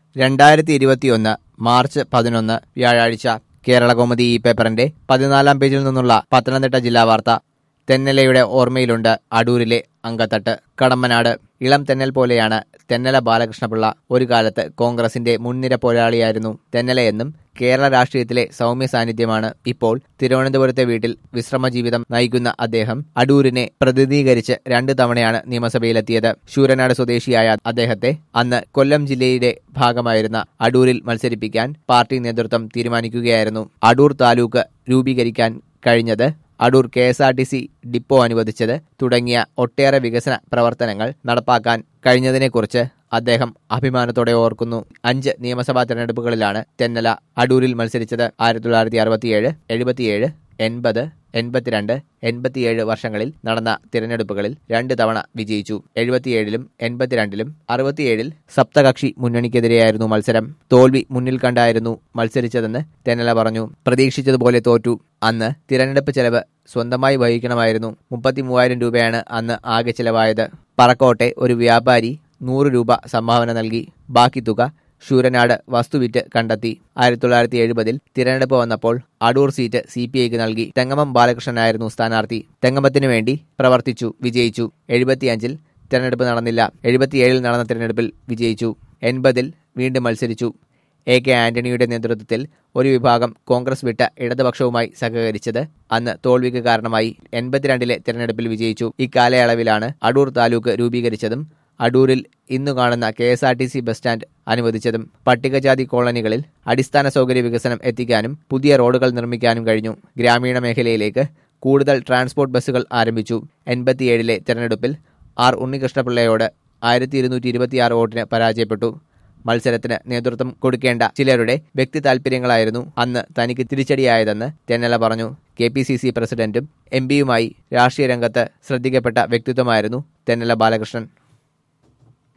2021 March 11 വ്യാഴാഴ്ച കേരളകൗമുദി ഈ പേപ്പറിന്റെ 14-ാം പേജിൽ നിന്നുള്ള പത്തനംതിട്ട ജില്ലാ വാർത്ത. തെന്നലയുടെ ഓർമ്മയിലുണ്ട് അടൂരിലെ അങ്കത്തട്ട്. കടമ്പനാട്. ഇളം തെന്നൽ പോലെയാണ് തെന്നല ബാലകൃഷ്ണപിള്ള. ഒരു കാലത്ത് കോൺഗ്രസിന്റെ മുൻനിര പോരാളിയായിരുന്നു തെന്നലയെന്നും കേരള രാഷ്ട്രീയത്തിലെ സൗമ്യ സാന്നിധ്യമാണ്. ഇപ്പോൾ തിരുവനന്തപുരത്തെ വീട്ടിൽ വിശ്രമജീവിതം നയിക്കുന്ന അദ്ദേഹം അടൂരിനെ പ്രതിനിധീകരിച്ച് 2 തവണയാണ് നിയമസഭയിലെത്തിയത്. ശൂരനാട് സ്വദേശിയായ അദ്ദേഹത്തെ അന്ന് കൊല്ലം ജില്ലയുടെ ഭാഗമായിരുന്ന അടൂരിൽ മത്സരിപ്പിക്കാൻ പാർട്ടി നേതൃത്വം തീരുമാനിക്കുകയായിരുന്നു. അടൂർ താലൂക്ക് രൂപീകരിക്കാൻ കഴിഞ്ഞത്, അടൂർ KSRTC ഡിപ്പോ അനുവദിച്ചത് തുടങ്ങിയ ഒട്ടേറെ വികസന പ്രവർത്തനങ്ങൾ നടപ്പാക്കാൻ കഴിഞ്ഞതിനെക്കുറിച്ച് അദ്ദേഹം അഭിമാനത്തോടെ ഓർക്കുന്നു. 5 നിയമസഭാ തെരഞ്ഞെടുപ്പുകളിലാണ് തെന്നല അടൂരിൽ മത്സരിച്ചത്. 1967, 77, 80, 82, 87 വർഷങ്ങളിൽ നടന്ന തിരഞ്ഞെടുപ്പുകളിൽ 2 തവണ വിജയിച്ചു. 77-ലും 82-ലും 67-ൽ സപ്തകക്ഷി മുന്നണിക്കെതിരെയായിരുന്നു മത്സരം. തോൽവി മുന്നിൽ കണ്ടായിരുന്നു മത്സരിച്ചതെന്ന് തെന്നല പറഞ്ഞു. പ്രതീക്ഷിച്ചതുപോലെ തോറ്റു. അന്ന് തിരഞ്ഞെടുപ്പ് ചെലവ് സ്വന്തമായി വഹിക്കണമായിരുന്നു. 33,000 രൂപയാണ് അന്ന് ആകെ ചെലവായത്. പറക്കോട്ടെ ഒരു വ്യാപാരി 100 രൂപ സംഭാവന നൽകി. ബാക്കി തുക ശൂരനാട് വസ്തുവിറ്റ് കണ്ടെത്തി. 1970-ൽ തിരഞ്ഞെടുപ്പ് വന്നപ്പോൾ അടൂർ സീറ്റ് CPIക്ക് നൽകി. തെങ്ങമം ബാലകൃഷ്ണനായിരുന്നു സ്ഥാനാർത്ഥി. തെങ്ങമത്തിനു വേണ്ടി പ്രവർത്തിച്ചു, വിജയിച്ചു. 75-ൽ തിരഞ്ഞെടുപ്പ് നടന്നില്ല. 77-ൽ നടന്ന തിരഞ്ഞെടുപ്പിൽ വിജയിച്ചു. 80-ൽ വീണ്ടും മത്സരിച്ചു. AK ആന്റണിയുടെ നേതൃത്വത്തിൽ ഒരു വിഭാഗം കോൺഗ്രസ് വിട്ട ഇടതുപക്ഷവുമായി സഹകരിച്ചത് അന്ന് തോൽവിക്ക് കാരണമായി. 82-ലെ തിരഞ്ഞെടുപ്പിൽ വിജയിച്ചു. ഇക്കാലയളവിലാണ് അടൂർ താലൂക്ക് രൂപീകരിച്ചതും അടൂരിൽ ഇന്നു കാണുന്ന KSRTC ബസ് സ്റ്റാൻഡ് അനുവദിച്ചതും. പട്ടികജാതി കോളനികളിൽ അടിസ്ഥാന സൗകര്യ വികസനം എത്തിക്കാനും പുതിയ റോഡുകൾ നിർമ്മിക്കാനും കഴിഞ്ഞു. ഗ്രാമീണ മേഖലയിലേക്ക് കൂടുതൽ ട്രാൻസ്പോർട്ട് ബസ്സുകൾ ആരംഭിച്ചു. 87-ലെ തെരഞ്ഞെടുപ്പിൽ R ഉണ്ണികൃഷ്ണപിള്ളയോട് 1226 വോട്ടിന് പരാജയപ്പെട്ടു. മത്സരത്തിന് നേതൃത്വം കൊടുക്കേണ്ട ചിലരുടെ വ്യക്തി താൽപര്യങ്ങളായിരുന്നു അന്ന് തനിക്ക് തിരിച്ചടിയായതെന്ന് തെന്നല പറഞ്ഞു. KPCC പ്രസിഡന്റും MP യുമായി രാഷ്ട്രീയ രംഗത്ത് ശ്രദ്ധിക്കപ്പെട്ട വ്യക്തിത്വമായിരുന്നു തെന്നല ബാലകൃഷ്ണൻ.